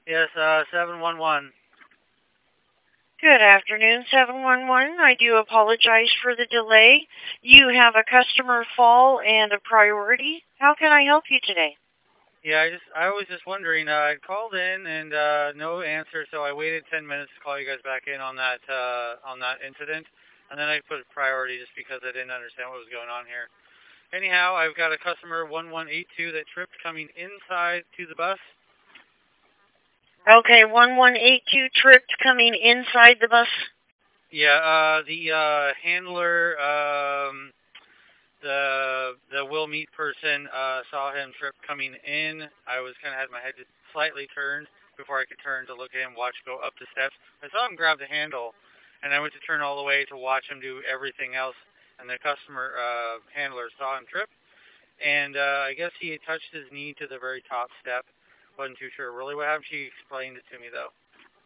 Yes, 711. Good afternoon, 711. I do apologize for the delay. You have a customer fall and a priority. How can I help you today? Yeah, I was just wondering. I called in and no answer, so I waited 10 minutes to call you guys back in on that incident, and then I put a priority just because I didn't understand what was going on here. Anyhow, I've got a customer 1182 that tripped coming inside to the bus. Okay, 1182 tripped coming inside the bus. Yeah, the handler, the will meet person saw him trip coming in. I was kind of had my head slightly turned before I could turn to look at him, watch go up the steps. I saw him grab the handle, and I went to turn all the way to watch him do everything else. And the customer handler saw him trip, and I guess he had touched his knee to the very top step. Wasn't too sure really what happened. She explained it to me though.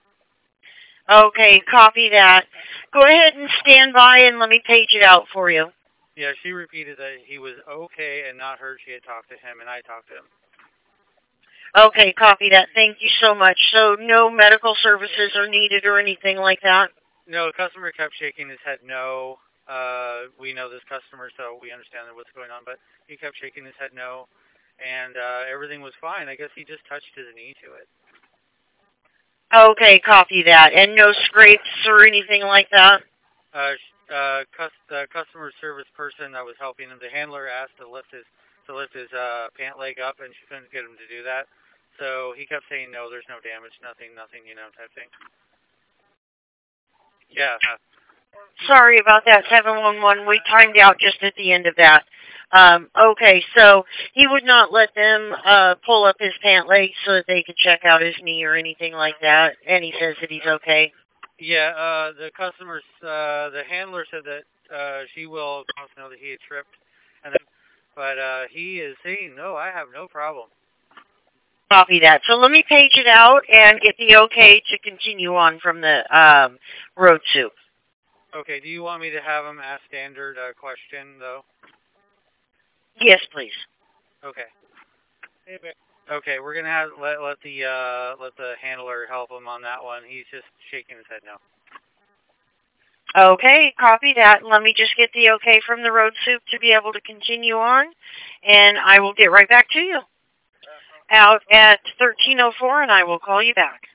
Okay, copy that. Go ahead and stand by and let me page it out for you. Yeah, she repeated that he was okay and not hurt. She had talked to him, and I talked to him. Okay, copy that. Thank you so much. So no medical services are needed or anything like that? No, the customer kept shaking his head no. We know this customer, so we understand what's going on, but he kept shaking his head no, and everything was fine. I guess he just touched his knee to it. Okay, copy that. And no scrapes or anything like that? The customer service person that was helping him, the handler asked to lift his pant leg up, and she couldn't get him to do that. So he kept saying no, there's no damage, nothing, type thing. Yeah. Sorry about that, 711. We timed out just at the end of that. Okay, so he would not let them pull up his pant leg so that they could check out his knee or anything like that, and he says that he's okay. Yeah, the handler said that she will let us know that he had tripped, and then, but he is saying no, I have no problem. Copy that. So let me page it out and get the okay to continue on from the road soup. Okay, do you want me to have him ask standard question though? Yes, please. Okay. Okay, we're gonna have let the handler help him on that one. He's just shaking his head no. Okay, copy that. Let me just get the okay from the road soup to be able to continue on, and I will get right back to you. Out at 13:04, and I will call you back.